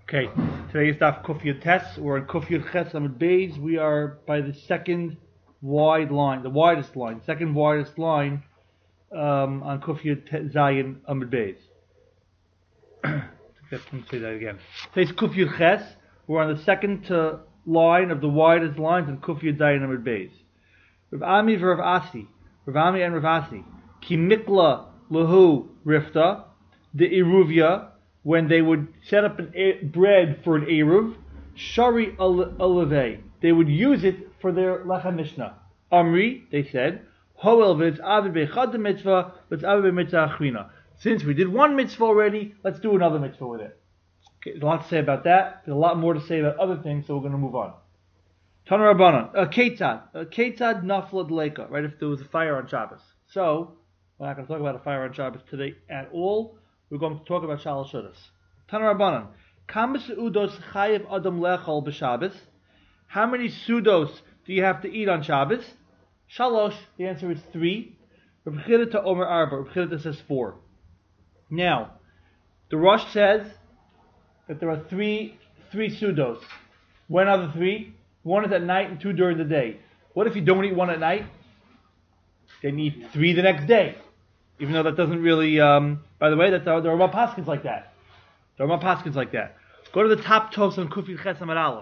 Okay, today is Daf Kuf Yud Tes. We're in Kuf Yud Ches Amud Beis. We are by the second wide line, the widest line, second widest line on Kuf Yud Zayin Amud Beis. Let me say that again. Today's Kuf Yud Ches. We're on the second line of the widest lines in Kuf Yud Zayin Amud Beis. Rav Ami v'Rav Asi, Rav Ami and Rav Asi. Ki mikla lahu rifta the iruvia. When they would set up bread for an Eruv, Shari Alevei, they would use it for their Lechem Mishnah. Amri, they said, Hoel v'etz avid be'chad mitzvah, v'etz avid be'mitzvah achrina. Since we did one mitzvah already, let's do another mitzvah with it. Okay, there's a lot to say about that. There's a lot more to say about other things, so we're going to move on. Tana Rabbanan, Ketad Nafla Dleika, right, if there was a fire on Shabbos. So, we're not going to talk about a fire on Shabbos today at all. We're going to talk about Shalosh Shudas. Tana Rabbanan. Kama seudos chayev adam lechol b'Shabbos? How many sudos do you have to eat on Shabbos? Shalosh. The answer is 3. Reb Chida Omer Arba. Reb Chida says 4. Now, the Rosh says that there are three sudos. When are the 3? 1 is at night and 2 during the day. What if you don't eat 1 at night? Then you eat 3 the next day. Even though that doesn't really, by the way, there are Rambam Paskins like that. There are Rambam Paskins like that. Go to the top Tos on Kuf Yud Ches Amud Aleph.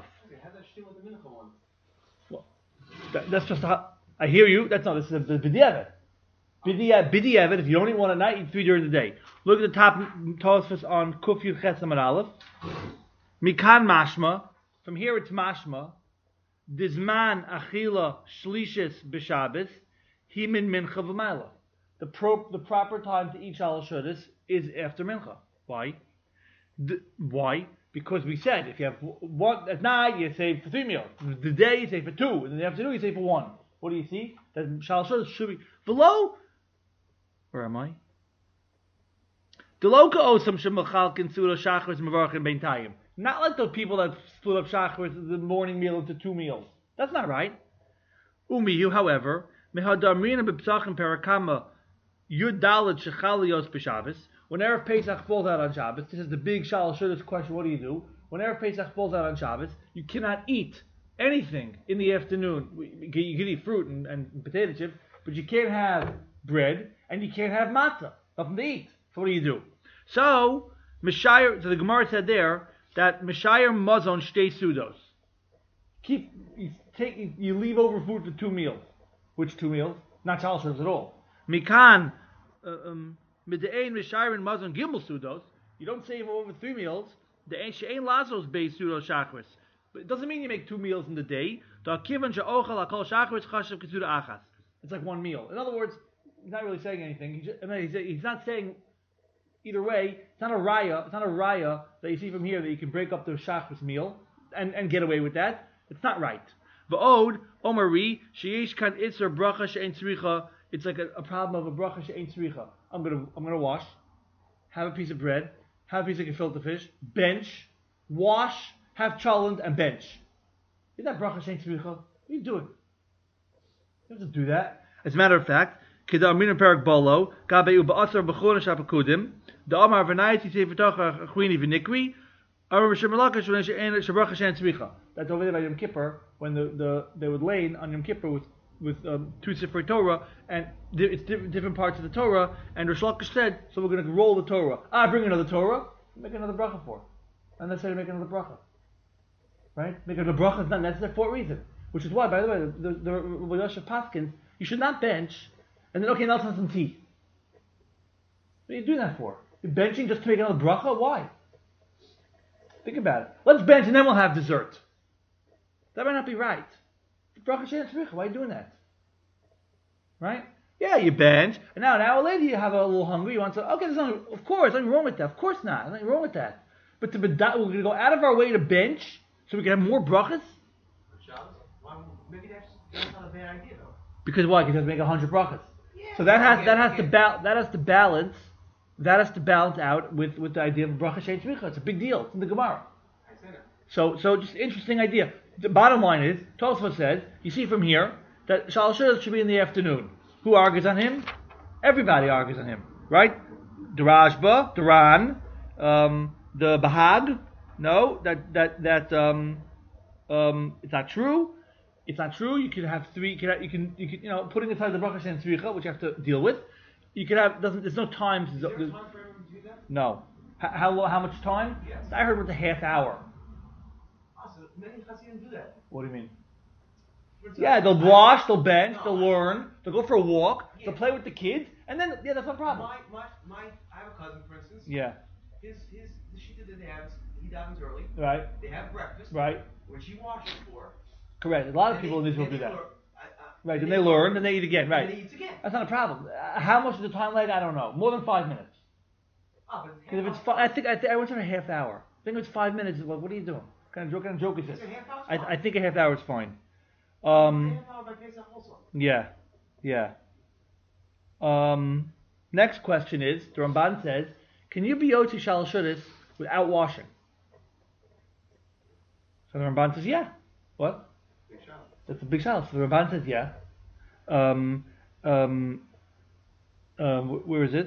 Well, that's just I hear you. That's not. This is a b'diavad. B'diavad. If you don't eat 1 at night, eat 3 during the day. Look at the top Tosfos on Kuf Yud Ches Amud Aleph. Mikan mashma. From here it's mashma. Dizman achila shlishis b'Shabbos. Himin mincha v'mayla. The proper time to eat Shalosh Shudas is after Mincha. Why? Why? Because we said if you have 1 at night, you save for 3 meals. The day you save for 2, and in the afternoon you save for 1. What do you see? That Shalosh Shudas should be below. Where am I? Deloka osam shemachalkin suda shachris mevarchin beintayim. Not like those people that split up shachris the morning meal into 2 meals. That's not right. Umiyu, however, mehadamrina b'psachim perakama. Yud Dalet Shechalios b'Shabbos. When Erev Pesach falls out on Shabbos, this is the big Shalosh Shudas question. What do you do? When Erev Pesach falls out on Shabbos, you cannot eat anything in the afternoon. You can eat fruit and potato chips, but you can't have bread and you can't have matzah. Nothing to eat. So what do? So the Gemara said there that Mishayir Mazon Shtei Sudos. You leave over food for 2 meals. Which 2 meals? Not Shalosh Shudas at all. Mikan midein mishayin mazon gimel sudos. You don't save over 3 meals. The she'ein lazos beis sudos shachris. But it doesn't mean you make 2 meals in the day. It's like 1 meal. In other words, he's not really saying anything. He's not saying either way. It's not a raya. It's not a raya that you see from here that you can break up the shachris meal and get away with that. It's not right. V'od omari sheyesh kan itzer bracha she'ein tzricha. It's like a problem of a bracha she'ein tzricha. I'm gonna wash, have a piece of bread, have a piece of gefilte fish, bench, wash, have cholent, and bench. Is that bracha she'ein tzricha? What are you doing? You have to do that. As a matter of fact, kedar min perak bolo gabeu ba'asar b'chol shapakudim the amar v'nayit yisei v'tocha achwini v'nikri amar b'shemalakash v'nein she'bracha she'ein tzricha. That's over there by Yom Kippur when they would lane on Yom Kippur with 2 Sifrei Torah, and it's different parts of the Torah, and Rish Lakish said, so we're going to roll the Torah. Bring another Torah, make another bracha for. Not necessarily make another bracha. Right? Make another bracha is not necessary for a reason. Which is why, by the way, the Rosh Paskins, you should not bench, and then, okay, now let's have some tea. What are you doing that for? You're benching just to make another bracha? Why? Think about it. Let's bench and then we'll have dessert. That might not be right. Bracha she'ein tzricha. Why are you doing that? Right? Yeah, you bench, and now an hour later you have a little hungry. You want to? Okay, there's nothing. Of course, nothing wrong with that. Of course not. Nothing wrong with that. But we're going to go out of our way to bench so we can have more brachas. Maybe that's not a bad idea though. Because why? Because it has to make 100 brachas. Yeah, so that has to balance out with the idea of bracha she'ein tzricha. It's a big deal. It's in the Gemara. I said it. So just interesting idea. The bottom line is, Tosfos says, you see from here, that Shalosh Shudas should be in the afternoon. Who argues on him? Everybody argues on him, right? The Rashba, the Ran, the Bahag, No, it's not true. It's not true. You can have three. Putting aside the bracha and tzricha, which you have to deal with. You can have doesn't. There's no time. Is there a time for everyone to do that? No. How much time? Yes. I heard it was a half hour. So many Hasidim do that. What do you mean? For Yeah, example, they'll wash, they'll bench, No, they'll learn, they'll go for a walk, Yeah. they'll play with the kids, and then that's no problem. I have a cousin, for instance. Yeah. The shita that they have, he davens early. Right. They have breakfast. Right. Which he washes for. Correct. A lot of and people in they- Israel and do they that. learn- Right. Then they learn, then they eat again. And Right. then he eats again. That's not a problem. How much is the time lag? I don't know. More than 5 minutes. But it's Because if it's, half I think I went to a half hour. I think if it's 5 minutes. What are you doing? What kind of joke is this? It's a half hour, it's I fine. think a half hour is fine. half hour by Pesach also. Yeah. Next question is, the Ramban says, can you be Yotzi Shalosh Shudas without washing? So the Ramban says, yeah. What? Big shot. That's a big challenge. So the Ramban says, yeah. Where is it?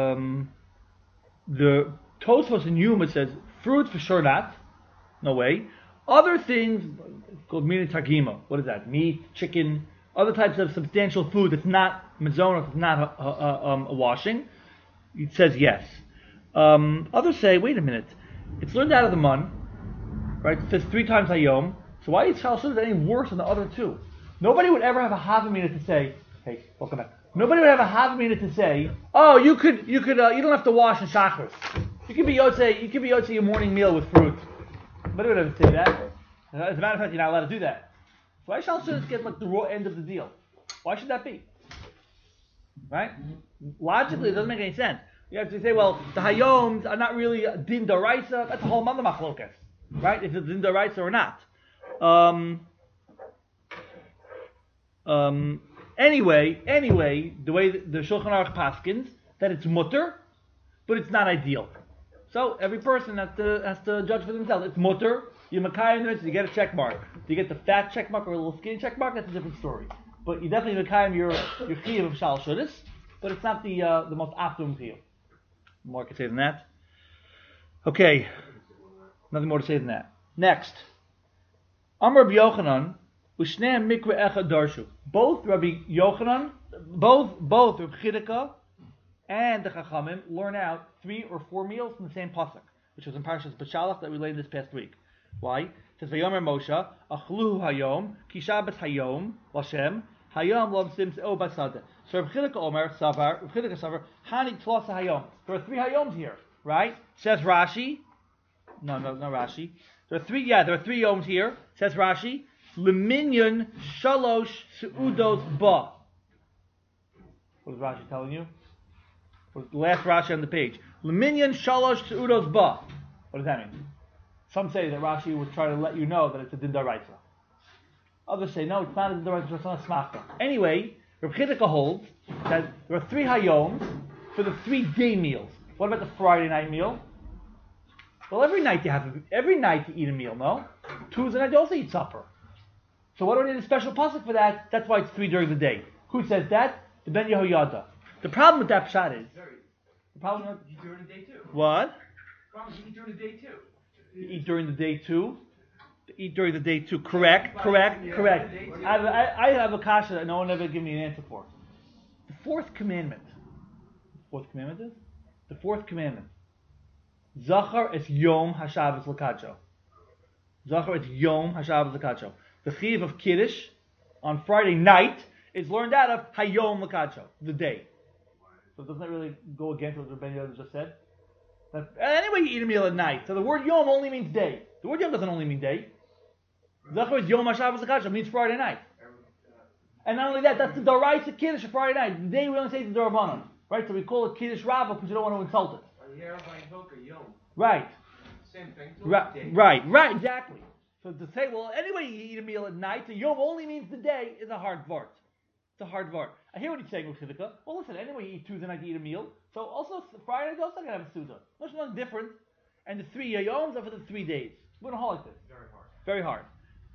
The Tosfos in Yuma says, fruit for sure not. No way. Other things, called mina tagima. What is that? Meat, chicken, other types of substantial food that's not mezonah, that's not a washing. It says yes. Others say, wait a minute. It's learned out of the mun, right? It says 3 times hayom. So why is Shalosh Shudas any worse than the other 2? Nobody would ever have a havamina to say, hey, welcome back. Nobody would have a havamina to say, oh, you don't have to wash in shachris. You could be yotze your morning meal with fruit. Nobody would ever say that. As a matter of fact, you're not allowed to do that. So why shall Shalosh Shudas get like the raw end of the deal? Why should that be? Right? Logically, it doesn't make any sense. You have to say, well, the hayoms are not really din daraisa. That's a whole other machlokas, right? If it's din daraisa or not. Anyway, the way the Shulchan Aruch paskins that it's mutter, but it's not ideal. So every person has to judge for themselves. It's mutter. You makayim it, you get a check mark. Do you get the fat check mark or a little skinny check mark? That's a different story. But you definitely makayim your chiyuv of Shalosh Shudas, but it's not the most optimum chiyuv. More I could say than that. Okay, nothing more to say than that. Next, Amar Rabbi Yochanan, Ushneim Mikra Echad Darshu. Both Rabbi Yochanan, both Rabbi Chidika and the Chachamim learn out 3 or 4 meals from the same pasuk, which was in Parshas B'Shalach that we learned this past week. Why? It says Vayomer Moshe, Achluhu Hayom, Ki Shabbos Hayom, Lashem, Hayom Lo Sims O Basada. So Rabbi Chidika Omer Savar, Rabbi Chidika Savar, Hani Tlosa Hayom. There are 3 Hayoms here, right? Says Rashi. No, Rashi. There are 3 Yoms here. Says Rashi. Leminyan Shalosh Seudos Ba. What is Rashi telling you? What's the last Rashi on the page? Leminyan Shalosh Seudos Ba. What does that mean? Some say that Rashi was trying to let you know that it's a din daraisa. Others say no, it's not a din daraisa, it's not a smachta. Anyway, Reb Chidika holds that there are 3 hayoms for the 3-day meals. What about the Friday night meal? Well, every night you eat a meal, no? Tuesday night you also eat supper. So why do we need a special pasuk for that? That's why it's 3 during the day. Who says that? The Ben Yehoyada. The problem with that pshat is the problem. You eat during the day too. What? Problem is you eat during the day too. You eat during the day too. Eat during the day too. Correct. I have a kasha that no one ever gave me an answer for. The 4th commandment. What commandment is? The 4th commandment. Zachar es Yom HaShabbos L'Kadsho. Zachar es Yom HaShabbos L'Kadsho. The chiyuv of Kiddush on Friday night is learned out of Hayom L'Kadsho, the day. So doesn't that really go against what Rabbi Yehuda just said? Anyway, you eat a meal at night. So the word Yom only means day. The word Yom doesn't only mean day. Zachar es Yom HaShabbos L'Kadsho means Friday night. And not only that, that's the Daraisa Kiddush of Friday night. The day we only say the Darabanan. Right? So we call it Kiddush Rabbah because you don't want to insult it. Right. Same thing. Right, exactly. So to say, well, anyway, you eat a meal at night, so Yom only means the day, is a hard vart. It's a hard vart. I hear what he's saying with Chidika. Well, listen, anyway, you eat Tuesday night to eat a meal, so also Friday night, you also going to have a Suda. There's nothing different. And the 3 Yoms are for the 3 days. We're going to hold like this. Very hard.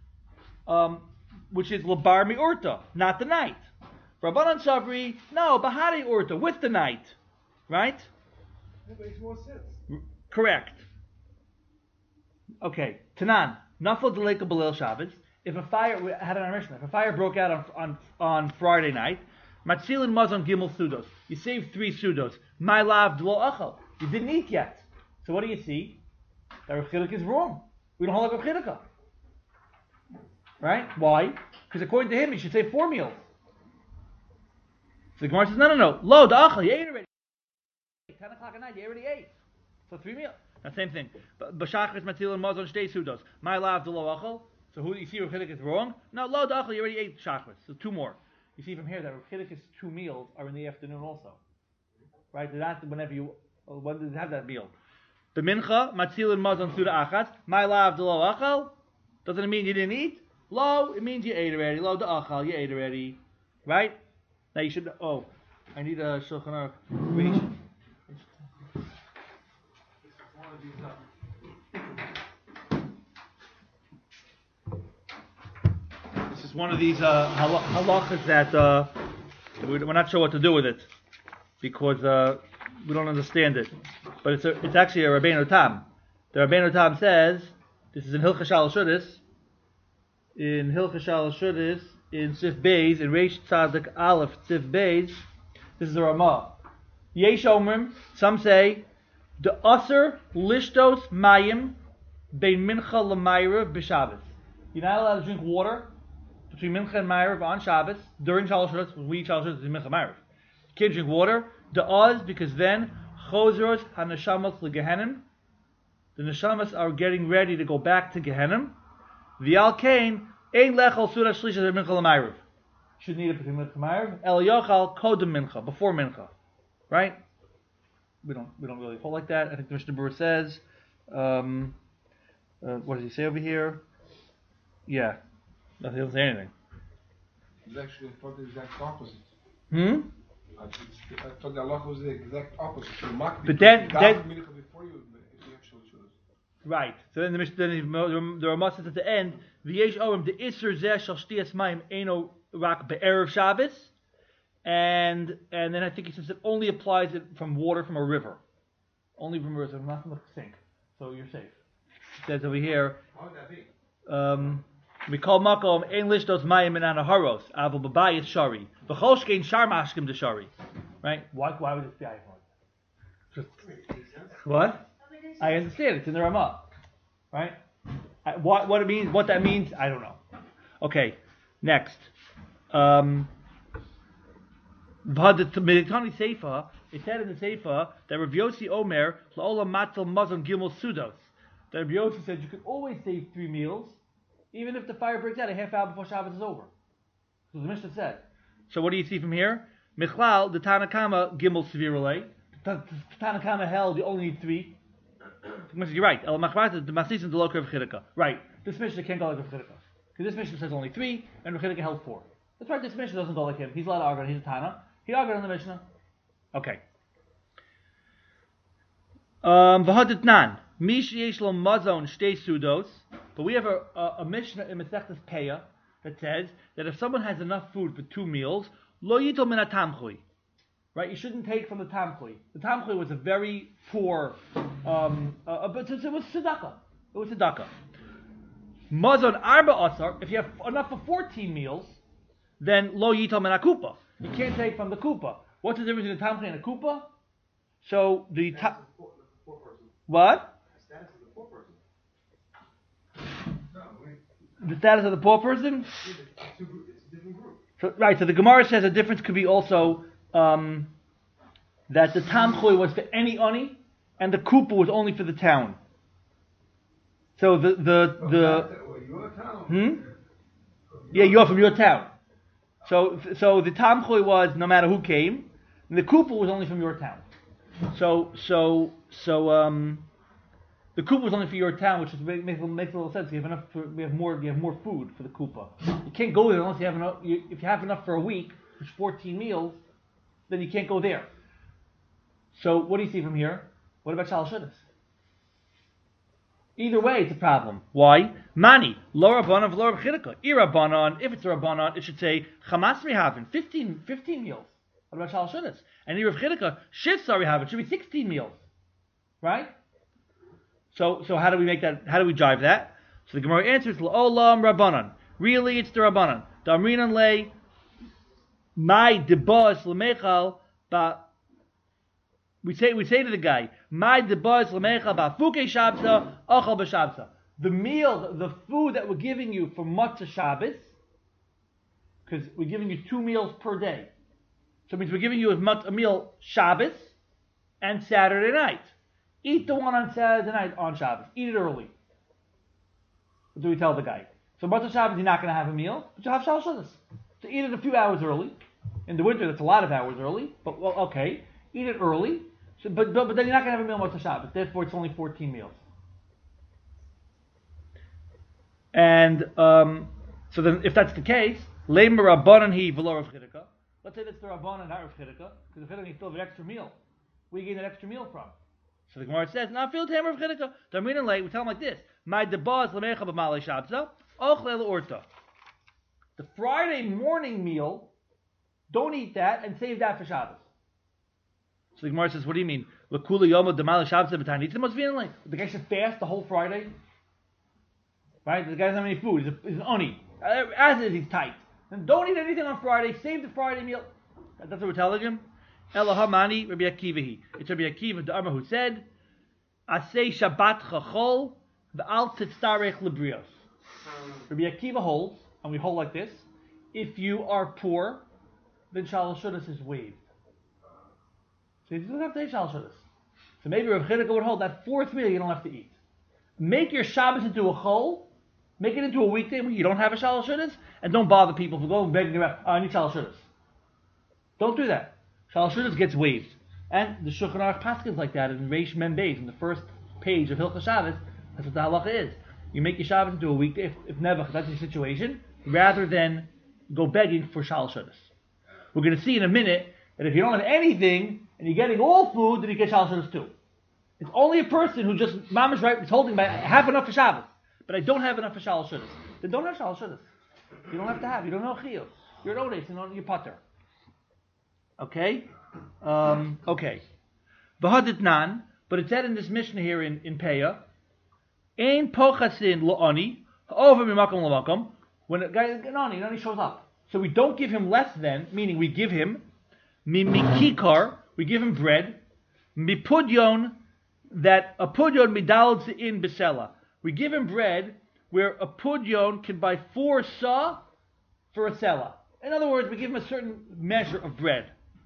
Which is Labar Mi'urta, not the night. Rabbanan Shavri, no, Bahari Urta, with the night. Right? That makes more sense. Correct. Okay, Tanan, Nafal Deleka Belil Shabbos. If a fire had an Mishnah, if a fire broke out on Friday night, Matzilin Mazon Gimel Sudos. You saved 3 Sudos. My lav Dlo Achal. You didn't eat yet. So what do you see? That Rav Chilik is wrong. We don't hold like Rav Chilik. Right? Why? Because according to him, you should save 4 meals. So the Gemara says, no. Lo, the Achal, you ate already. 10 o'clock at night, you already ate. So 3 meals. That same thing. B'shachris Matzilin Mazon Shtei Sudos. My lav Dlo Achal. So who you see Rav Chilik is wrong? No, lo, the Achal, you already ate Shachris. So 2 more. You see from here that Rav Chilik's 2 meals are in the afternoon also. Right? They're not when does it have that meal? The mincha, matzilin mazon suda achat, my lav de lo achal. Doesn't it mean you didn't eat? Lo, it means you ate already. Lo de achal, you ate already. Right? Now you should, I need a Shulchan Aruch creation. This is one of these halachas that we're not sure what to do with it because we don't understand it. But it's actually a Rabbeinu Tam. The Rabbeinu Tam says, this is in Hilchah Shalosh Shudas, in Sif Beis, in Reish Tzadik Aleph Sif Beis, this is a Ramah. Yesh Omrim, some say, the Aser Lishtos Mayim Bein Mincha L'Mayrav B'Shabbos. You're not allowed to drink water between Mincha and Mayrav on Shabbos, during Shalosh Shudas, when we eat Shalosh Shudas, it's Mincha Mayrav. You can't drink water, the Oz, because then Chozros HaNeshamas LeGehenim, the Neshamas are getting ready to go back to Gehenim. V'al Kain, Ein Lechol Surah Shlisha Mincha L'Mayrav. Shouldn't eat it between Mincha and Mayrav. El Yochal Kodem Mincha, before Mincha. Right? We don't really hold like that. I think the Mishnah Berurah says, what does he say over here? Yeah. Nothing, he doesn't say anything. It's actually thought the exact opposite. I thought the Allah was the exact opposite. But then before you actually should. Right. So then the Ramah says at the end, V'yesh Orim the Isser Zeh Shal Shtiyas Mayim Eino Rak Be'erev Shabbos, and then I think he says it only applies it from water from a river, only from a river, not from the sink. So you're safe. It says over here. How would that be? We call makom ein lishtos mayim min anaharos aval babayis shari v'cholshkein shar mashkim de shari. Right? Why would it be iPhone? What? I understand. It's in the Ramah. Right? What that means, I don't know. Okay. Next. It said in the Seifa that Rav Yossi Omer la'olam matzil mazon gimel sudos. That Rav Yossi said you could always save 3 meals, even if the fire breaks out a half hour before Shabbos is over. So the Mishnah said. So what do you see from here? Michlal, the Tanakama Gimel Sevirulei. The Tanakama held you only need 3. You're right. El Machmat, the Masis and the Loker of Chidaka. Right. This Mishnah can't go like Rav Chidaka. Because this Mishnah says only 3, and Rav Chidaka held 4. That's right, this Mishnah doesn't go like him. He's allowed to argue, he's a Tana. He argued on the Mishnah. Okay. V'hadit nan. Mish yesh lo mazon shtei sudos. But we have a Mishnah in Masechtas Peah that says that if someone has enough food for 2 meals, lo yitol min hatamchui. Right? You shouldn't take from the tamchui. The tamchui was a very poor, but it was tzedakah. It was tzedakah. Mazon arba asar. If you have enough for 14 meals, then lo yitol min hakupa. You can't take from the kupa. What's the difference between a tamchui and a kupa? So the what? The status of the poor person? It's a different group. So, right, so the Gemara says a difference could be also that the tamchui was for any ani, and the kupa was only for the town. So Your town. Yeah, you're from your town. So the tamchui was no matter who came, and the kupa was only from your town. So the kupa was only for your town, which makes a little sense. You have more food for the kupa. You can't go there unless you have enough. If you have enough for a week, which is 14 meals, then you can't go there. So what do you see from here? What about Shalosh Shudas? Either way, it's a problem. Why? Mani lo rabbanan v'lo Rav Chidaka. Rabbanan. If it's a rabbanan, it should say chamas rehavin, 15 meals. What about Shalosh Shudas? And Rav Chidaka shivsa rehavin should be 16 meals, right? So how do we make that? How do we drive that? So the Gemara answers, L'olam Rabbanan. Really, it's the Rabbanan. Damrinan le, my debas lemechal ba. We say to the guy, my debas lemechal ba fuke shabsa achal b'shabsa. The meal, the food that we're giving you for Matzah Shabbos, because we're giving you 2 meals per day. So it means we're giving you a meal Shabbos and Saturday night. Eat the one on Saturday night on Shabbos. Eat it early. What do we tell the guy? So Matzah Shabbos, you're not going to have a meal, but you'll have Shalosh Shabbos. So eat it a few hours early. In the winter, that's a lot of hours early, but well, okay. Eat it early, but then you're not going to have a meal Matzah Shabbos. Therefore, it's only 14 meals. And so then, if that's the case, Leimer Rabbanan he v'lo Rav Chidika. Let's say that's the Rabbanan, not Rav Chidika, because Rav Chidika he still have an extra meal. Where you get that extra meal from? So the Gemara says, "Not feel tamer of Chidika." Damrin late. We tell him like this: "My debaz lemecha b'malei shabza ochle leorta." The Friday morning meal, don't eat that and save that for Shabbos. So the Gemara says, "What do you mean? Lekula yomo demalei shabza b'tani?" It's the most violent. The guy should fast the whole Friday, right? The guy doesn't have any food. He's an oni. As is, he's tight. And don't eat anything on Friday. Save the Friday meal. That's what we're telling him. Elohamani Rabbi Akivahi. It's Rabbi Akiva the Amar who said, "Asay Shabbat chachol v'al titzarech lebrios." Rabbi Akiva holds, and we hold like this: if you are poor, then Shalosh Shudas is waived. So you don't have to eat Shalosh Shudas. So maybe Rav Chidika would hold that 4th meal you don't have to eat. Make your Shabbos into a chol. Make it into a weekday where you don't have a Shalosh Shudas, and don't bother people for going begging around. Oh, I need Shalosh Shudas. Don't do that. Shalosh Shudas gets waived, and the Shulchan Aruch paskins like that in Reish Mem Beis, in the first page of Hilchos Shabbos. That's what the halacha is. You make your Shabbos into a weekday, if never that's the situation, rather than go begging for Shalosh Shudas. We're going to see in a minute that if you don't have anything and you're getting all food, then you get Shalosh Shudas too. It's only a person who just mama's right is holding by I have enough for Shabbos, but I don't have enough for Shalosh Shudas. Then don't have Shalosh Shudas. You don't have to have. You don't know chiyuv. You're an odes and you're pater. Okay? Okay. V'haditnan, but it said in this Mishnah here in Peah, Ein pochasin lo'ani, over mimakom l'makom, when a guy is an ani shows up. So we don't give him less than, meaning we give him mikikar, we give him bread, mipudyon, that a pudyon midalad in besela. We give him bread where a pudyon can buy 4 sa for a sela. In other words, we give him a certain measure of bread.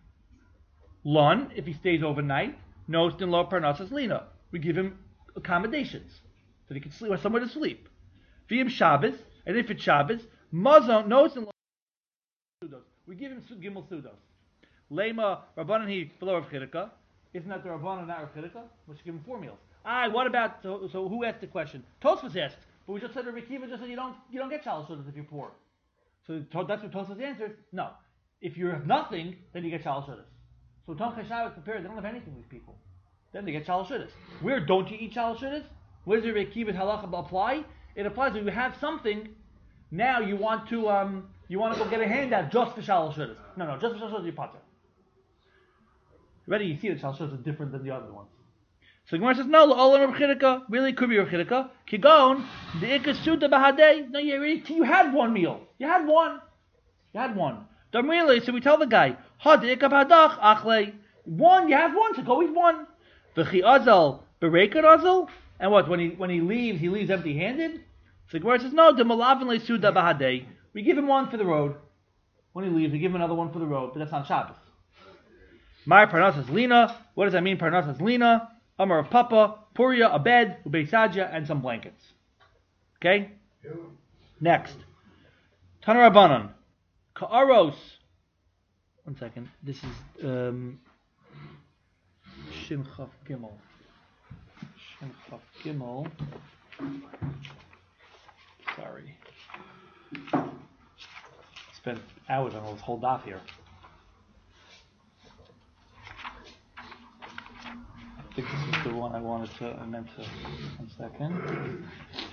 Lun, if he stays overnight, Nostin lo parnasas lina. We give him accommodations so that he can sleep or somewhere to sleep. V'im Shabbos, and if it's Shabbos, Mazon Nostin lo sudos. We give him gimel sudos. Lema Rabbanan he below Rav Chidika. Isn't that the Rabbanan, not Rav Chidika? We should give him 4 meals. What about so who asked the question? Tosfos asked, but we just said Rabbi Akiva just said you don't get Shalosh Shudas if you're poor. So that's what Tosfos answered. No, if you have nothing, then you get Shalosh Shudas. So Tomchei Shabbos prepared, they don't have anything, these people. Then they get Shalosh Shudas. Where don't you eat Shalosh Shudas? Where does Rabbi Akiva's halacha apply? It applies when you have something. Now you want to go get a handout just for Shalosh Shudas. No, just for Shalosh Shudas you pater. Already you see that Shalosh Shudas is different than the other ones. So Gemara says, no, Olam Rav Chidika, really could be Rav Chidika. Kigon, the Ikasuta Bahadei. No, you had 1 meal. You had one. So we tell the guy, one, you have 1, so go eat 1. V'chi azal, berekad azal. And what, when he leaves empty-handed? So Gemara says, no, the malavin le suda bahadei. We give him 1 for the road. When he leaves, we give him another 1 for the road, but that's on Shabbos. My parnasas lina. What does that mean, parnasas lina? Amar of Papa, Puria, a bed, Ubeisadja, and some blankets. Okay? Next. Tana Rabbanan. Ka'aros. 1 second. This is Shin Chaf Gimel. Sorry. Spent hours on this whole daf here. I think this is the one I meant to. 1 second.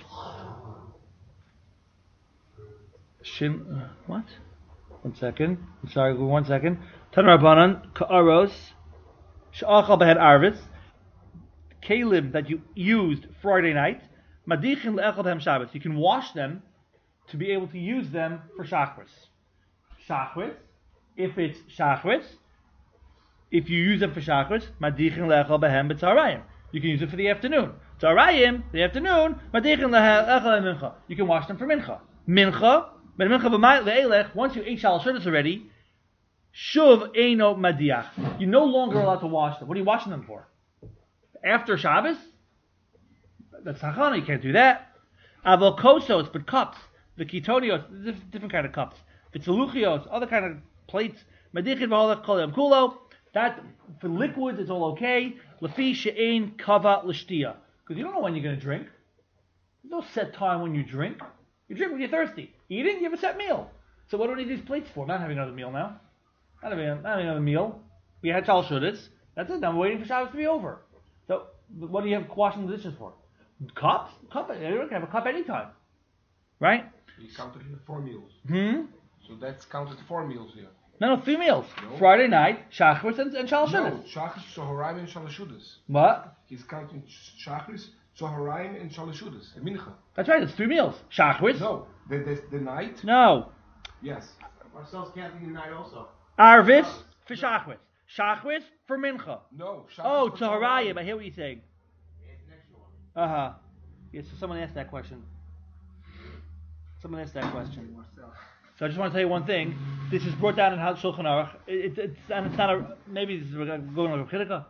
What? 1 second. I'm sorry, 1 second. Tan Rabbanan, Ka'aros, Sha'achal Behed Arvis. kalim that you used Friday night, madichin le'echad hem Shabbos. You can wash them to be able to use them for Shachris. Shachris, if it's Shachris, if you use them for Shachris, madichin le'echad behem b'tzarayim. You can use it for the afternoon. Tzarayim, the afternoon, madichin le'echad mincha. You can wash them for mincha. Mincha, but mincha b'mayit le'elech, once you ate shalosh shudas already, shuv eino madiach. You're no longer allowed to wash them. What are you washing them for? After Shabbos? That's hachana, you can't do that. Aval kosos, but cups. The kitonios, different kind of cups. Vitzaluchios, other kind of plates. Madichin v'holech kol yom kulo. That, for liquids, it's all okay. Lefi she'ein kava l'shtia. Because you don't know when you're going to drink. There's no set time when you drink. You drink when you're thirsty. Eating, you have a set meal. So what do we need these plates for? Not having another meal now. Not having another meal. We had shalosh shudas. That's it. Now we're waiting for Shabbos to be over. So what do you have washing the dishes for? Cups? You can have a cup anytime. Right? You counted here 4 meals. So that's counted 4 meals here. No, 3 meals. No. Friday night, Shachris and Shalosh Shudas. No, Shachris, Tzoharayim, and Shalosh Shudas. What? He's counting Shachris, Tzoharayim, and Shalosh Shudas. And Mincha. That's right, it's 3 meals. Shachris? No, the night. No. Yes. Marcel's counting the night also. Arvis for Shachris. Shachris for Mincha. No. Shachris Oh, for Tzoharayim. I hear what you're saying. Yeah, it's an extra one. Uh-huh. Yes, so someone asked that question. So I just want to tell you one thing. This is brought down in Shulchan Aruch. It's not a, maybe this is going over Chidduka.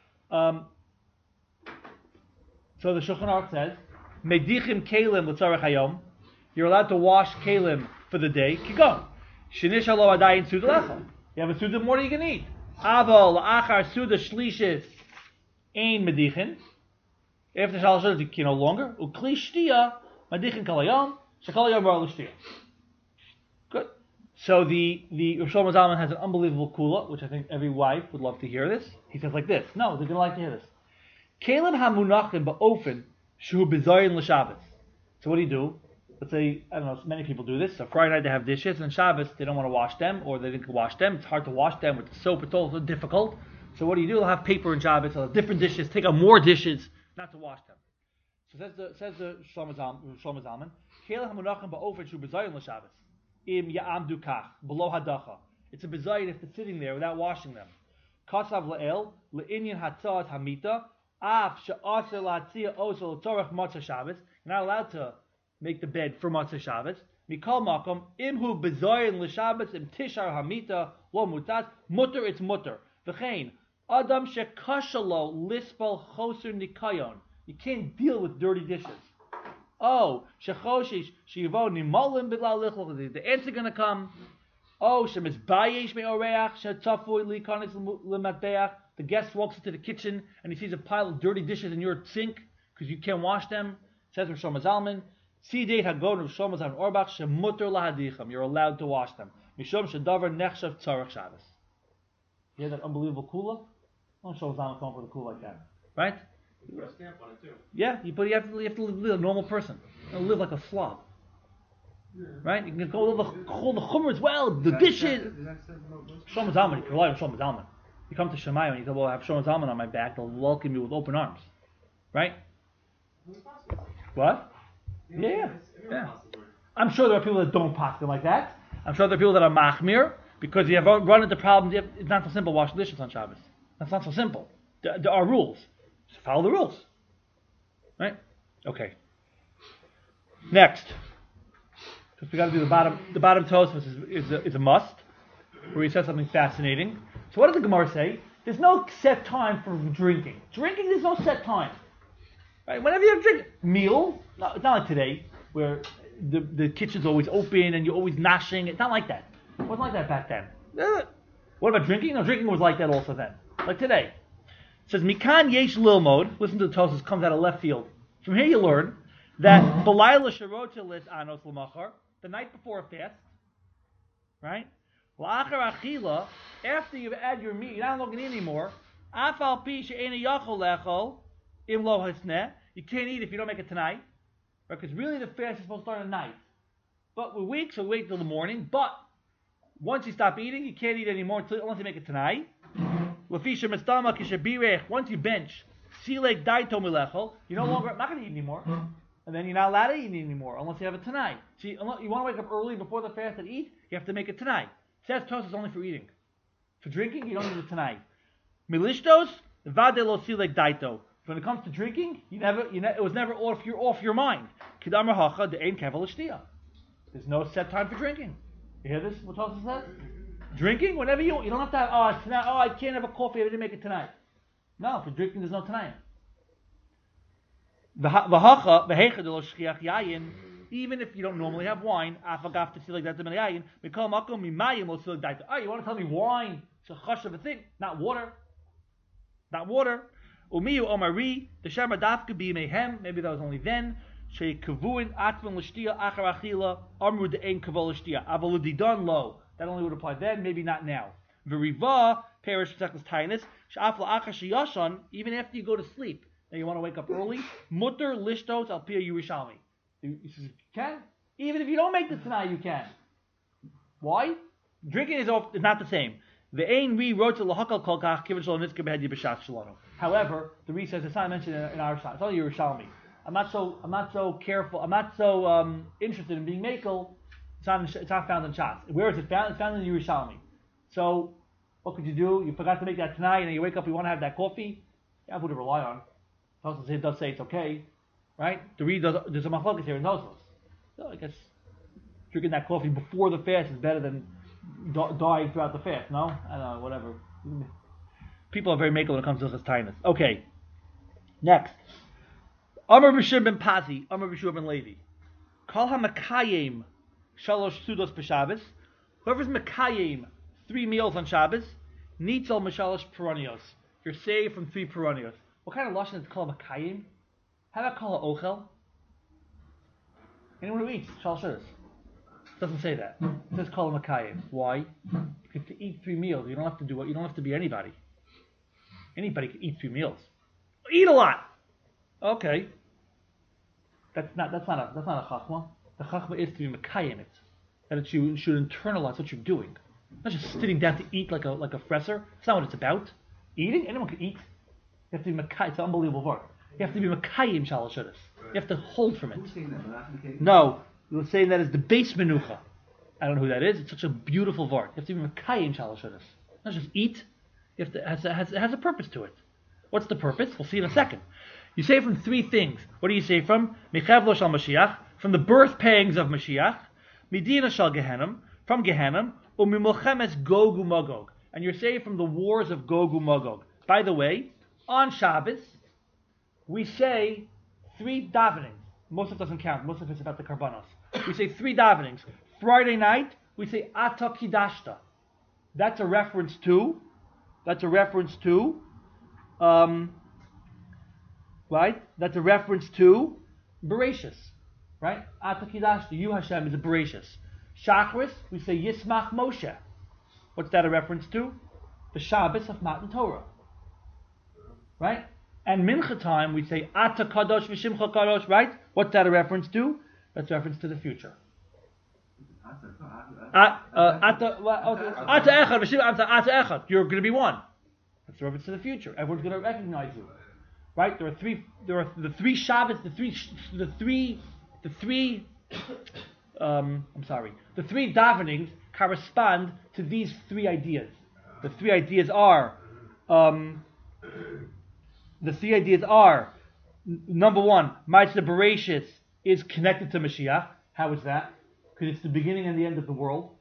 So the Shulchan Aruch says, Medichim kelim l'tzarech hayom. You're allowed to wash kelim for the day. Kigon. Shenish halo adayin suda lecha. You have a suda more than you can eat. Aval la'achar suda shlishis ein medichin. After shalosh shudas, you can no longer. Ukli shtia medichin kol hayom. Shekol hayom bar l'shtia. Good. So the Rosh Zalman has an unbelievable kula, which I think every wife would love to hear this. He says like this. No, they're going to like to hear this. Kelim hamunachim ba'ofen shu b'zayin l'Shabbos. So what do? Let's say, I don't know, many people do this. So Friday night they have dishes, and Shabbos they don't want to wash them, or they didn't wash them. It's hard to wash them with the soap. It's also difficult. So what do? They'll have paper in Shabbos, they'll have different dishes, take out more dishes, not to wash them. So says the Shlomo Zalman, Kelim hamunachim ba'ofen shu b'zayin l'Shabbos. Im ya'amdu kach, below hadacha. It's a bizayin if it's sitting there without washing them. Kasav la'el, le'inyan hatzat hamita, af she'aser la'atzia osel l'torach matzah Shabbos. You're not allowed to make the bed for matzah Shabbos. Mikol makom, imhu bizayin l'Shabbos, im tishar hamita, lo mutat, mutter it's mutter. V'chein, adam she'kashalo lispal choser nikayon. You can't deal with dirty dishes. Oh, shechoshish shivo nimolim b'glal lichlach. The ants are going to come. Oh, shemizbayesh me'oreach shetafoy likanis lematbeach. The guest walks into the kitchen and he sees a pile of dirty dishes in your sink because you can't wash them. Says Rosh Zalman, Sidei hagon of Shlomo Zalman Orbach shemuter lahadicham. You're allowed to wash them. Mishom shedavar nechshav tzarech Shabbos. You hear that unbelievable kula? Don't Shlomo Zalman come up with a kula like that, right? You put a stamp on it too. Yeah, but you have to live like a normal person. You don't live like a slob. Yeah. Right? You can go all the chumr as well, the dishes. Shlomo Zalman, you can rely on Shlomo Zalman. You come to Shemayim and you say, well, I have Shlomo Zalman on my back, they'll welcome you with open arms. Right? What? Yeah. I'm sure there are people that don't paskin like that. I'm sure there are people that are machmir, because you have run into problems. It's not so simple wash dishes on Shabbos. That's not so simple. There are rules. Just follow the rules. Right? Okay. Next. Because we got to do the bottom. The bottom Tosfos is a must, where he says something fascinating. So what does the Gemara say? There's no set time for drinking. Drinking, there's no set time. Right? Whenever you have a drink, meal. No, it's not like today, where the kitchen's always open and you're always gnashing. It's not like that. It wasn't like that back then. What about drinking? No, drinking was like that also then. Like today. It says, Mikan yesh lilmod. Listen to the Tosfos, comes out of left field. From here you learn that Balayla Sharota lit anos l'machar, the night before a fast, right? La'achar achila, after you've had your meat, you're not looking anymore. Afal pi she'ena yachol lechol im lo hasneh. You can't eat if you don't make it tonight, right? Because really the fast is supposed to start at night. But we're weak, so we wait till the morning. But once you stop eating, you can't eat anymore unless you make it tonight. Once you bench Silek daito milechol. You're no longer not going to eat anymore, and then you're not allowed to eat anymore unless you have it tonight. See, you want to wake up early before the fast and eat, you have to make it tonight. Says toast is only for eating. For drinking, you don't need it tonight. Milishtos vade lo silek daito. When it comes to drinking, it was never off your mind. Kidamar hacha de ein kevel shtia. There's no set time for drinking. You hear this? What Tosa says? Drinking, whenever you don't have to have, tonight, I can't have a coffee, I didn't make it tonight. No, for drinking, there's no tonight. Even if you don't normally have wine, you want to tell me wine? It's a chush of a thing, not water. Not water. Umiyu omari, the shema dafka be mehem, maybe that was only then. She kavuin atman l'shtia achar achila amru de'en kavol l'shtia. Avaludidon lo. That only would apply then, maybe not now. V'riva, perish v'teklas tainus, she'af la'achar sheyashon, even after you go to sleep, and you want to wake up early, mutter lishtos al pia Yerushalmi. You can. Even if you don't make this tonight, you can. Why? Drinking is not the same. However, the Re says it's not mentioned in our shot. It's only Yerushalmi. I'm not so careful. I'm not so interested in being makel. It's not found in Shas. Where is it found? It's found in Yerushalmi. So, what could you do? You forgot to make that tonight, and you wake up. You want to have that coffee. You have who to rely on. Tosfos does say it's okay, right? The Re does. There's a machlokas here in Tosfos. So I guess drinking that coffee before the fast is better than dying throughout the fast. No, I don't know. Whatever. People are very makel when it comes to this tightness. Okay. Next. Amar B'Shur ben Pazi, Amar B'Shur ben Levi. Kol ha-makayim shalosh sudos b'Shabbos. Whoever's makayim 3 meals on Shabbos, nitzel mishalosh peronios. You're saved from 3 peronios. What kind of lashon is called makayim? How about kol ha-ochel? Anyone who eats shalosh sudos. Doesn't say that. It says kol ha-makayim. Why? Because to eat 3 meals, you don't have to do what. You don't have to be anybody. Anybody can eat 3 meals. Eat a lot. Okay. That's not a chachma. The chachma is to be mekayim it. That you should internalize what you're doing. Not just sitting down to eat like a fresser. It's not what it's about. Eating, anyone can eat. You have to be mekayim. It's an unbelievable word. You have to be mekayim shalosh shudas. You have to hold from it. Who's saying that? No, you're saying that is the base menucha. I don't know who that is. It's such a beautiful word. You have to be mekayim shalosh shudas. Not just eat. You have to. It has a purpose to it. What's the purpose? We'll see in a second. You say from 3 things. What do you say from? Mechavlo shal Mashiach, from the birth pangs of Mashiach, Medina shal Gehenim, from Gehenim, umimolchemes Gog uMagog, and you're saved from the wars of Gog uMagog. By the way, on Shabbos, we say 3 davenings. Most of it doesn't count. Most of it's about the karbanos. We say 3 davenings. Friday night, we say Ata Kidashta. That's a reference to. Right? That's a reference to Bereshis. Right? Ata Kidashta, you Hashem is a Bereshis. Shachris, we say Yismach Moshe. What's that a reference to? The Shabbos of Matan Torah. Right? And Mincha time, we say Ata Kadosh V'Shimcha Kadosh, right? What's that a reference to? That's a reference to the future. Ata Echad V'Shimcha Echad. You're going to be one. That's a reference to the future. Everyone's going to recognize you. Right? There are the 3 Shabbos, the three davenings correspond to these 3 ideas. The 3 ideas are, number 1, Ma'aseh Bereshis is connected to Mashiach. How is that? Because it's the beginning and the end of the world.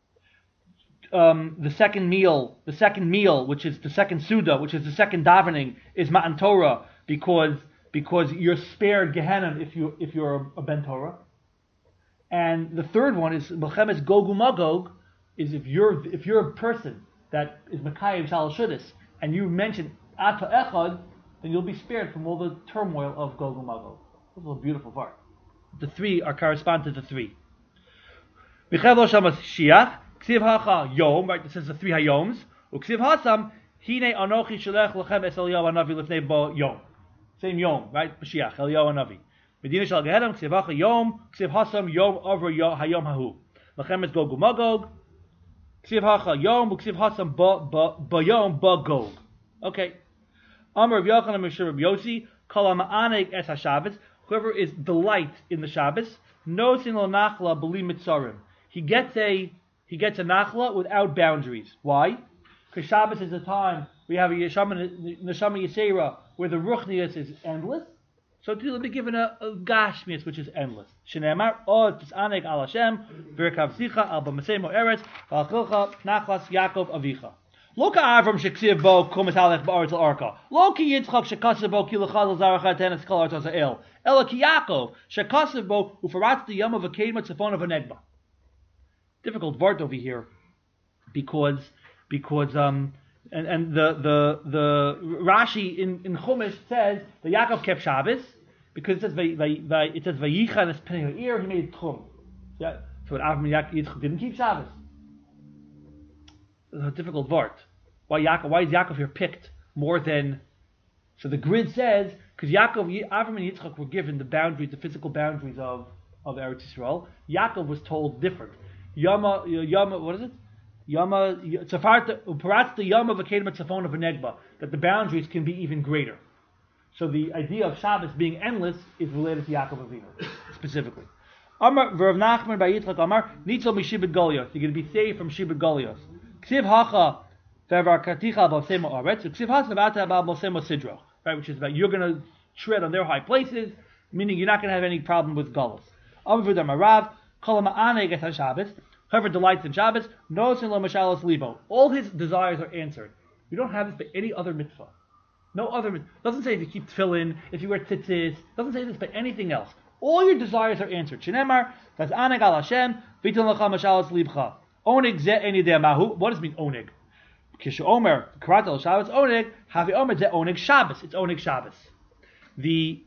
The second meal, which is the second Suda, which is the second davening, is Matan Torah because you're spared Gehenna if you're a Ben Torah. And the third one is Melchemes Gog uMagog, is if you're a person that is Mekayim Shalosh Shudas and you mention Ata Echad, then you'll be spared from all the turmoil of Gog uMagog. This is a beautiful part. The 3 are corresponding to the 3. Michael Lo Shal Mashiach. Ksiv hacha yom, right? This is the 3 hayoms. Uksiv hasam hine anochi shelech lachem es Eliyahu hanavi lifnei bo yom. Same yom, right? Mashiach Eliyahu hanavi. Medina shel Gehenim ksiv hacha yom, ksiv hasam yom over hayom hahu. Lachem es Gog uMagog. Ksiv hacha yom, uksiv hasam bo yom bo Gog. Okay. Amar Rav Yochanan Mishur Rav Yossi, Kol ha'ma'anek es haShabbos, whoever is delight in the Shabbos, nosin lo nachla b'li mitzarim. He gets a nachla without boundaries. Why? Because Shabbos is a time we have a neshama yisera where the ruchnius is endless. So to be given a gashmius which is endless. Shneimar od tisanek al Hashem v'rekav sicha al b'masemo eretz v'alchilcha nachlas Yaakov avicha. Lo ka'avram sheksiv bo kumis halech ba'aretz al-arka. Lo ki Yitzchak shekasev bo ki lechaz al-zaracha tenes kol aretz al-el. Ela ki Yaakov shekasev bo ufaratz the yom of a kedma tzafon of a negba. Difficult word over here because and the Rashi in Chumash says that Yaakov kept Shabbos because it says Vayicha and it's pinning ear, he made Tchum. Yeah, so Avram Yitzchak didn't keep Shabbos. It's a difficult word. Why is Yaakov here picked more than? So the grid says because Avram and Yitzchak were given the physical boundaries of Eretz Yisrael. Yaakov was told different. Yama, what is it? Yama Paratz the Yama v'kedma tzafon of a negba, that the boundaries can be even greater. So the idea of Shabbos being endless is related to Yaakov Avinu specifically. Amar v'Rav Nachman by Yitzchak Amar nitzol mishibud golios. You're going to be saved from shibud golios. Ksiv hacha ve'var katicha b'osemo aretz. Ksiv hacha v'ata b'osemo sidro. Right, which is about you're going to tread on their high places, meaning you're not going to have any problem with galus. Amar v'Rav Marav kol ha'ma'aneg es Shabbos. Whoever delights in Shabbos, knows in lo mashalos libo. All his desires are answered. You don't have this by any other mitzvah. No other mitzvah. Doesn't say if you keep tefillin, if you wear tzitzis. Doesn't say this by anything else. All your desires are answered. Shenemar, that's aneg al Hashem, v'yitin lecha mashalos libcha. Oneg ze eni de'amahu. What does it mean oneg? Kishu omer, karat al Shabbos oneg, havi omer ze oneg Shabbos. It's oneg Shabbos. The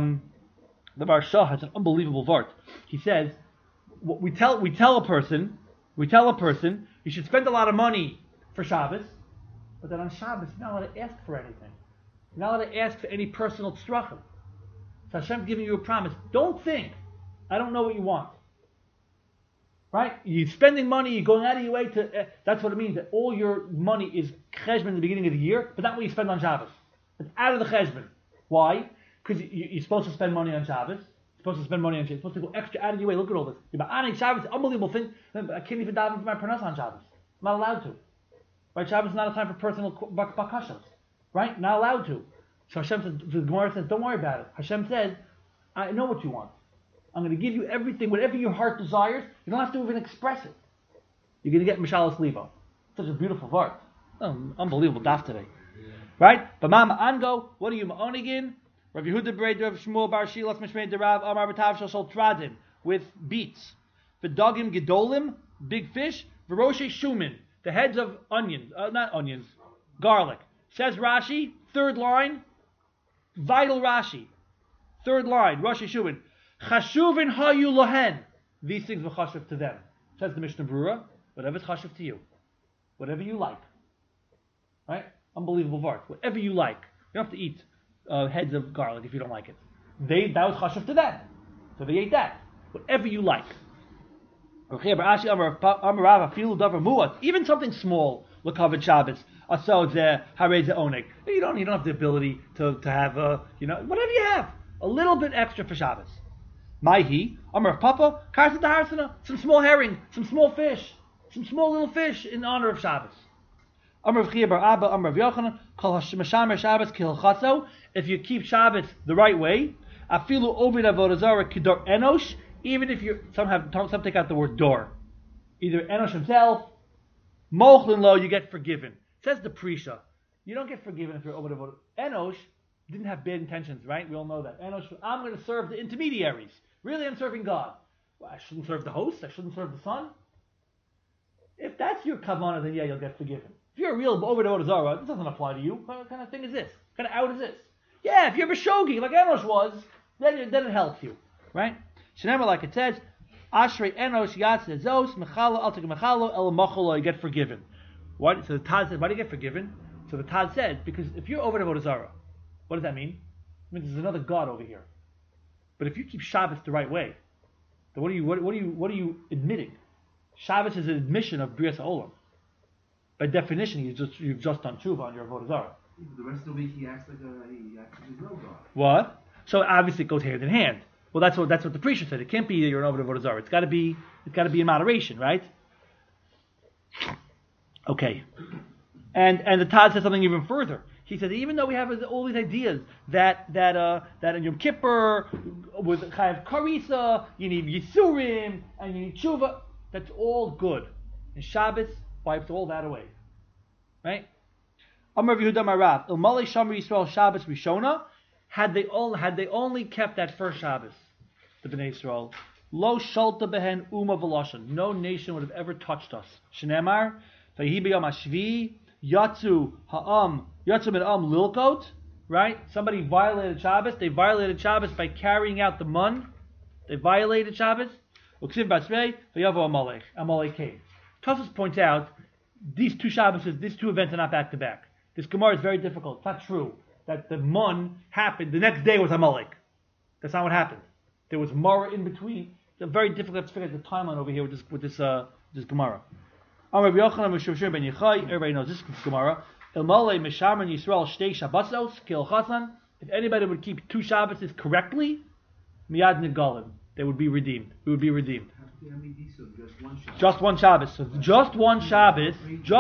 Maharsha has an unbelievable word. He says, we tell a person you should spend a lot of money for Shabbos, but then on Shabbos you're not allowed to ask for anything. You're not allowed to ask for any personal tzrachim. So Hashem's giving you a promise. Don't think, I don't know what you want. Right? You're spending money, you're going out of your way to, that's what it means, that all your money is cheshbon in the beginning of the year, but not what you spend on Shabbos. It's out of the cheshbon. Why? Because you're supposed to spend money on Shabbos. Supposed to spend money on Shabbos. Supposed to go extra out of your way. Look at all this. You're about Shabbos, unbelievable thing. I can't even daven for my parnas on Shabbos. I'm not allowed to. Right? Shabbos is not a time for personal bakashas. Right? Not allowed to. So Hashem says, the Gemara says, don't worry about it. Hashem says, I know what you want. I'm going to give you everything, whatever your heart desires. You don't have to even express it. You're going to get Mishalos Livo. Such a beautiful word. Unbelievable daf today. Right? But Mama Ango, what are you ma'onigin? Rav Yehuda Brei Rav Shmuel Bar Shilas Mishmei Derav Amar B'Tav Shal Tradim with beets, v'dagim gedolim, big fish, v'roshe shumin, the heads of onions, not onions, garlic. Says Rashi, third line, vital Rashi, third line, Rosh Shumin, chashuvin hayu lohen. These things were chashuv to them. Says the Mishnah Brura, whatever's chashuv to you, whatever you like, right? Unbelievable vart. Whatever you like, you don't have to eat heads of garlic if you don't like it. That was chashuv to them, so they ate that. Whatever you like. Even something small, l'kavod Shabbos. You don't have the ability to have whatever you have, a little bit extra for Shabbos. Maihi, Amar Papa, Karsa Daharsana, some small herring, some small fish, some small little fish in honor of Shabbos. Amar V'chia Bar Abba, Amar V'yochanan, Kol Hashemashamer Shabbos Kilchaso. If you keep Shabbos the right way, Afilu Ovid Avodah Zarah Kidor Enosh. Even if some take out the word door, either Enosh himself, Mochlin Lo, you get forgiven. Says the Prisha, you don't get forgiven if you're Ovid Avodah. Enosh didn't have bad intentions, right? We all know that. Enosh, I'm going to serve the intermediaries. Really, I'm serving God. Well, I shouldn't serve the host. I shouldn't serve the son. If that's your kavanah, then yeah, you'll get forgiven. If you're a real Ovid Avodah Zarah, this doesn't apply to you. What kind of thing is this? What kind of out is this? Yeah, if you're a Bashogi, like Enosh was, then it helps you, right? Shenema, like it says, Ashrei Enosh Yatzeh Zos Mechalo Altik Mechalo El Macholo, you get forgiven. What? So the Taz said, why do you get forgiven? So the Taz said, because if you're Ovid Avodah Zarah, what does that mean? It means there's another God over here. But if you keep Shabbos the right way, then what are you admitting? Shabbos is an admission of Brias Olam. By definition, you've just done tshuva on your Avodah Zarah. The rest of the week he acts like a real dog. What? So obviously it goes hand in hand. Well, that's what the preacher said. It can't be that you're an Avodah Zarah. It's got to be in moderation, right? Okay. And the Taz says something even further. He said even though we have all these ideas that in Yom Kippur with Chayav Karisa you need Yisurim and you need Tshuva, that's all good. And Shabbos wipes all that away, right? Amar Yehuda Marav Ilmalei Shamar Yisrael Shabbos Rishona. Had they only kept that first Shabbos, the Bnei Yisrael, lo shalta behen uma v'loshen, no nation would have ever touched us. Shneimar, v'hi b'yom hashvi, yatzu min lilkot, right? Somebody violated Shabbos. They violated Shabbos by carrying out the mun. They violated Shabbos. Uksiv basrei, v'yavo Amalek. Amalek came. Tosfos points out these two events are not back to back. This Gemara is very difficult. It's not true that the mun happened, the next day was Amalek. That's not what happened. There was Mara in between. It's very difficult to figure out the timeline over here with this Gemara. Everybody knows this Gemara. If anybody would keep two Shabbos correctly, miyad negalim, they would be redeemed. We would be redeemed. Just one Shabbos. So just one Shabbos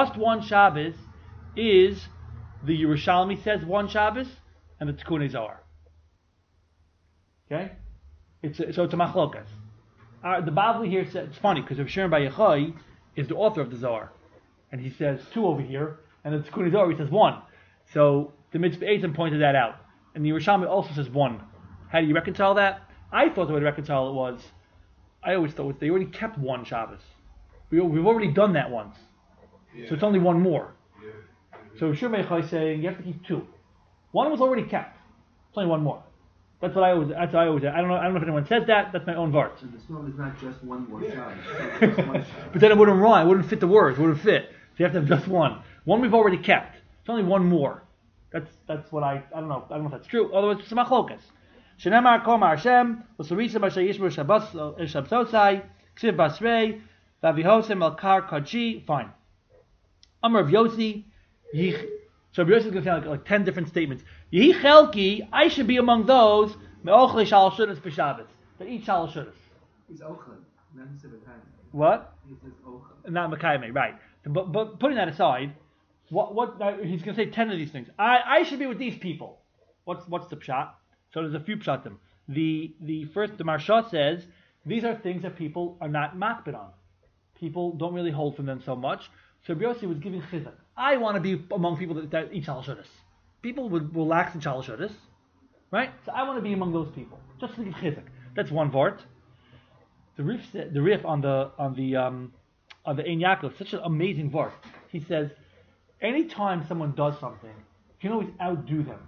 is, the Yerushalmi says one Shabbos, and the Tikkun Zohar. Okay? It's a machlokas. The Bavli here says, it's funny, because Rav Shimon Bar Yochai is the author of the Zohar. And he says two over here, and the Tikkun Zohar he says one. So the Mitzvah Eitzim pointed that out. And the Yerushalmi also says one. How do you reconcile that? I thought the way to reconcile it was, I always thought they already kept one Shabbos. We've already done that once. Yeah. So it's only one more. Yeah. So Rav Shimon Bar Yochai is saying you have to keep two. One was already kept. It's only one more. That's what I always. I don't know if anyone says that. That's my own vart. So the storm is not just one more Shabbos. But then it wouldn't rhyme. It wouldn't fit the words. It wouldn't fit. So you have to have just one. One we've already kept. It's only one more. That's what I don't know. I don't know if that's true. Otherwise, it's machlokas. Shenemar kol mar Hashem l'sarisa b'asher yishmer shabbos shabsosai ksiv basrei v'avihosem el kar kadshi. Fine. Amar of Yossi. So Rav Yossi is going to sound like 10 different statements. Yehi chelki, I should be among those me'ochle shal shudas b'Shabbos that eat shal shudas. He's ochel, not Mekayme. What? He says ochel. Not Mekayme, right? But putting that aside, what he's going to say 10 of these things. I should be with these people. What's the pshat? So there's a few pshatim. The first, the Marsha says these are things that people are not makbid on. People don't really hold from them so much. So Rav Yossi was giving chizuk. I want to be among people that eat shal shudas. People would relax in shal shudas, right? So I want to be among those people. Just to give chizuk. That's one vart. The riff on the Ein Yaakov, such an amazing vart. He says, anytime someone does something, you can always outdo them.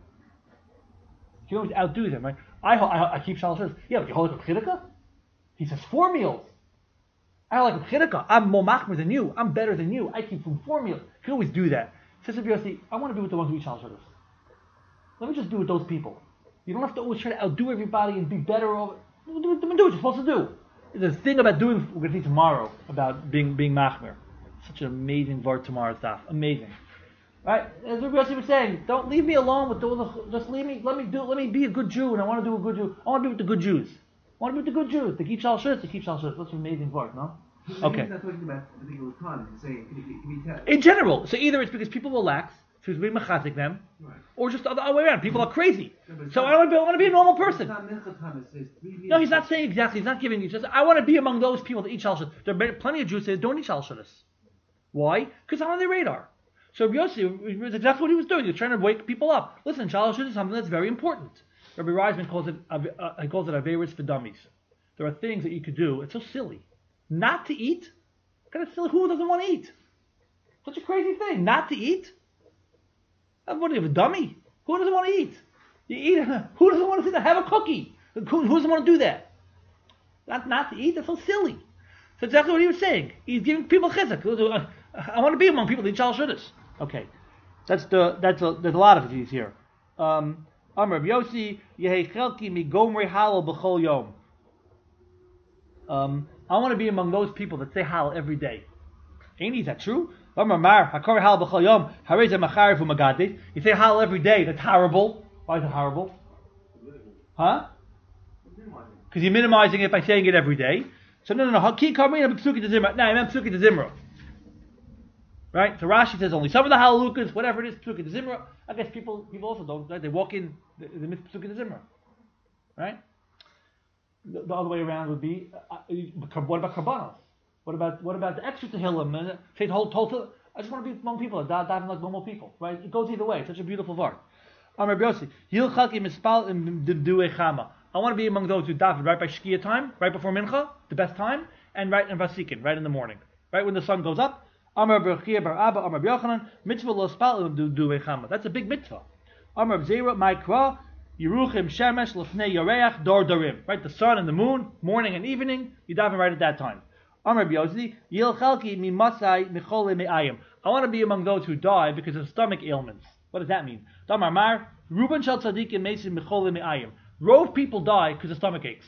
Right? I keep shal shudas. Yeah, but you hold it with chidduka? He says 4 meals. I like chidduka. I'm more machmer than you. I'm better than you. I keep from 4 meals. You can always do that. Says Rav Yossi, I want to be with the ones who eat shal shudas. Let me just be with those people. You don't have to always try to outdo everybody and be better. Do what you're supposed to do. There's a thing about doing. We're going to see tomorrow about being machmer. Such an amazing vart tomorrow's stuff. Amazing, right? As Rav Yossi was saying, don't leave me alone with those. Just leave me. Let me be a good Jew, and I want to do a good Jew. I want to be with the good Jews. I want to be with the good Jews. They keep shal shudas. That's an amazing vart, no? Okay. He's not talking about particular times. He's saying, can you tell? In general, so either it's because people relax, so we machazik them, right, or just the other way around. People are crazy. So I want to be a normal person. No, he's not saying exactly. He's not giving you. Just I want to be among those people that eat shal shudas. There are plenty of Jews that don't eat shal shudas. Why? Because I'm on their radar. So Yossi, that's exactly what he was doing. He was trying to wake people up. Listen, shal shudas is something that's very important. Rabbi Reisman calls it averis for dummies. There are things that you could do. It's so silly. Not to eat? Kind of silly. Who doesn't want to eat? Such a crazy thing. Not to eat? What are you, a dummy? Who doesn't want to eat? You eat. Who doesn't want to sit there? Have a cookie. Who doesn't want to do that? Not to eat? That's so silly. That's exactly what he was saying. He's giving people chizuk. I want to be among people that eat shal shudas. Okay. There's a lot of these here. Amar Rav Yossi, Yehei chelki mi gomrei halal b'chol yom. I want to be among those people that say halal every day. Ain't that true? You say hal every day. That's horrible. Why is it horrible? Huh? Because you're minimizing it by saying it every day. So no. Ki kamina b'psuki d'zimra. No, I meant psuki d'zimra. Right? So Rashi says only some of the halalukas, whatever it is, psuki d'zimra. I guess people also don't. Right? They walk in the mitzvah psuki d'zimra. Right? The other way around would be what about karbanos? What about the extra tehillim? Say the whole total. I just want to be among people that daven like normal people. Right? It goes either way. It's such a beautiful word. Amar B'Yossi, Yilchaki mispal im du'ei chama. I want to be among those who daven right by shkia time, right before mincha, the best time, and right in vasikin, right in the morning, right when the sun goes up. Amar B'Chia bar Abba, Amar B'Yochanan, mitzvah lo spal im du'ei chama. That's a big mitzvah. Amar B'Zera, Ma'ikra, Yeruchim shemesh lefnei yareach dor dorim. Right, the sun and the moon, morning and evening, you daven right at that time. Amar B'Yossi, Yilchalki mimasai michole me'ayim. I want to be among those who die because of stomach ailments. What does that mean? Damar Mar, Ruben shel tzadikim mesim michole me'ayim. Rove people die because of stomach aches.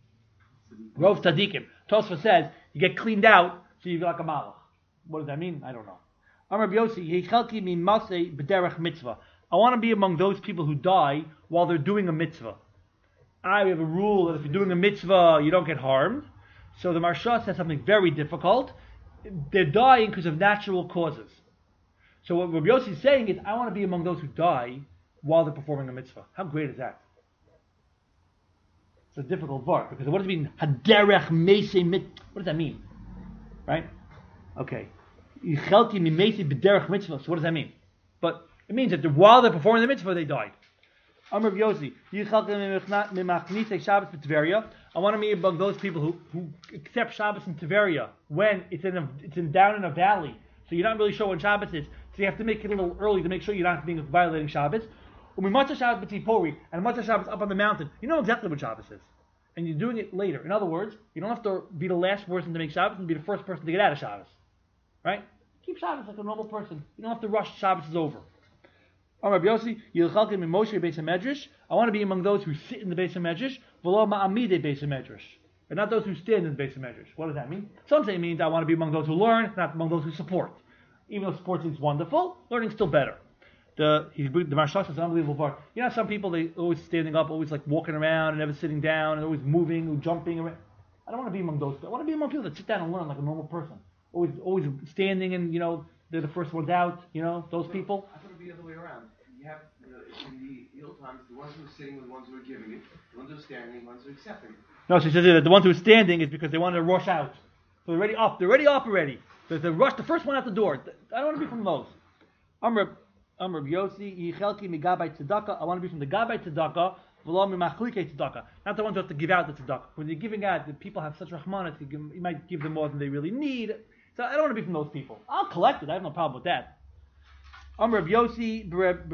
Rove tzadikim. Tosfos says you get cleaned out, so you feel like a malach. What does that mean? I don't know. Amar B'Yossi, Yichalki mimasei b'derech mitzvah. I want to be among those people who die while they're doing a mitzvah. We have a rule that if you're doing a mitzvah, you don't get harmed. So the Marsha says something very difficult. They're dying because of natural causes. So what Rabbi Yossi is saying is, I want to be among those who die while they're performing a mitzvah. How great is that? It's a difficult word, because what does it mean? Haderech meisei mit. What does that mean? Right? Okay. Yichelti mi meisei b'derech mitzvah. So what does that mean? But it means that while they're performing the mitzvah, they died. Amar Rabbi Yossi, Yichelti mi machnitei Shabbos b'Tveria. I want to be among those people who accept Shabbos in Tveria when it's down in a valley. So you're not really sure when Shabbos is. So you have to make it a little early to make sure you're not being violating Shabbos. When we matzah Shabbos b'Tzipori and matzah Shabbos up on the mountain, you know exactly what Shabbos is, and you're doing it later. In other words, you don't have to be the last person to make Shabbos and be the first person to get out of Shabbos, right? Keep Shabbos like a normal person. You don't have to rush. Shabbos is over. Amar B'Yossi, Yilchalkim Moshe Beis HaMedrash. I want to be among those who sit in the Beis HaMedrash, v'lo ma'amidei Beis HaMedrash, and not those who stand in the Beis HaMedrash. What does that mean? Some say it means I want to be among those who learn, not among those who support. Even though sports is wonderful, learning's still better. The Marsha says an unbelievable part. You know, some people, they always standing up, always like walking around and never sitting down, and always moving or jumping around. I don't want to be among those. I want to be among people that sit down and learn like a normal person. Always standing, and they're the first ones out. Those people. I thought it'd be the other way around. You have in the old times, the ones who are sitting were the ones who are giving it, the ones who are standing, the ones who are accepting it. No, she says that the ones who are standing is because they want to rush out. So they're already up. They're already up already. The rush, the first one out the door. I don't want to be from those. Amr Yossi, Yichelki migabai tzedakah. I want to be from the gabai tzedakah, v'lo mimachlikei tzedakah. Not the ones who have to give out the tzedakah. When you're giving out, the people have such rahmanas, you might give them more than they really need. So I don't want to be from those people. I'll collect it. I have no problem with that. Amr Yossi,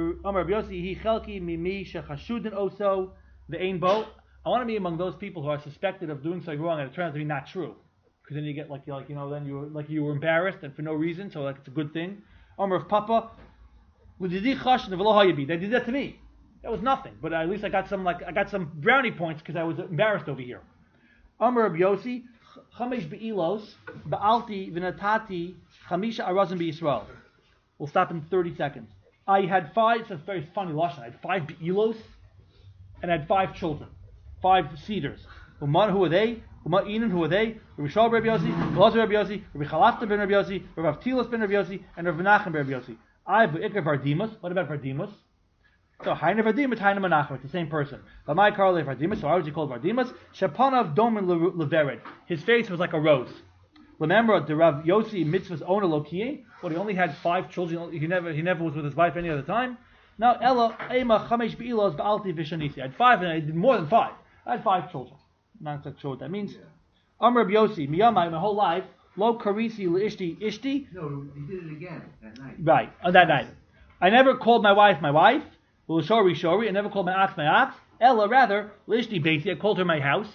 Yichelki mimi shechashudin oso ve'ein bo. I want to be among those people who are suspected of doing something wrong and it turns out to be not true. Because then you get then you were embarrassed and for no reason, so it's a good thing. Amr of Papa, they did that to me. That was nothing, but at least I got some brownie points because I was embarrassed over here. Amr of Yossi, Chamesh be'ilos ba'alti v'natati chamisha arazim b'Yisrael. We'll stop in 30 seconds. I had 5. It's a very funny lashon. I had 5 be'ilos and I had 5 children, 5 cedars. Who are they? Who are they? Rabbi Shaul ben Rabbi Yossi, Elazar ben Rabbi Yossi, Rabbi Chalafta ben Rabbi Yossi, Rabbi Avtilos ben Rabbi Yossi, and Rabbi Menachem ben Rabbi Yossi. I have Ikar Vardimus. What about Vardimus? So Haina Vardimus, Haina Menachem. It's the same person. But my Karle Vardimus. So why was he called Vardimus? Shapanav Domin Levered. His face was like a rose. Remember the Rav Yossi mitzvahs owner Lokiye. What, he only had 5 children. He never was with his wife any other time. Now Ella Ema Chamesh Beilos Baalti Vishanisi. I had 5, and I did more than 5. I had 5 children. I'm not quite sure what that means. Amr Rabbi Yossi, Miyamai, my whole life, Lo Karisi Ishti. No, he did it again that night. Right, on that night. I never called my wife, Shori. I never called my ox. Ella, rather, Lishti Beiti, I called her my house.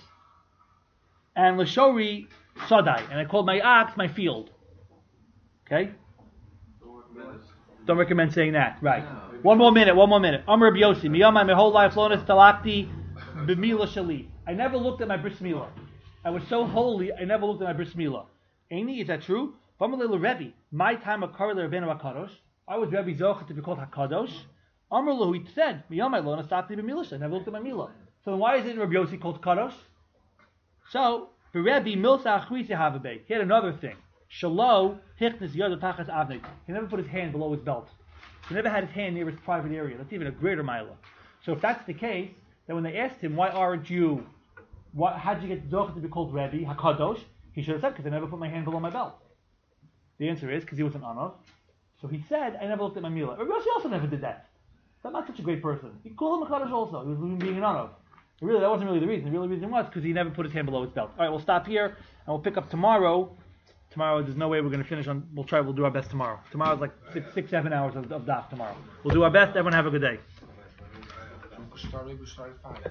And Lashori Sadai, and I called my ox my field. Okay? Don't recommend saying that. Right. No. One more minute. Amr Rabbi Yossi, Miyamai, my whole life, Lonis Talakti, B'mila Shali. I never looked at my bris milah. I was so holy, I never looked at my bris milah. Aini, is that true? Rebbe, my time of Karli Rabbeinu HaKadosh. I was Rebbe Zocha to be called HaKadosh. Amr Lo, he said, Miyamai Lo Nasati B'Milasha. I never looked at my Milah. So then why is it Rabbi Yossi called Kadosh? So, for Rebbe, Milsa Achwisi Havabe. He had another thing. Shalo Hichnis Yod Tachas Avnei. He never put his hand below his belt. He never had his hand near his private area. That's even a greater Milah. So if that's the case, then when they asked him, why aren't you, how'd you get Zocha to be called Rebbe, HaKadosh? He should have said, because I never put my hand below my belt. The answer is, because he was an Anav. So he said, I never looked at my Milah. Rabbi Yossi also never did that. I'm not such a great person. You call him a Kaddish also. He was being an Anav. Really, that wasn't really the reason. The real reason was because he never put his hand below his belt. All right, we'll stop here and we'll pick up tomorrow. Tomorrow, there's no way we're going to finish on. We'll do our best tomorrow. Tomorrow's like 6-7 hours of daf tomorrow. We'll do our best. Everyone have a good day.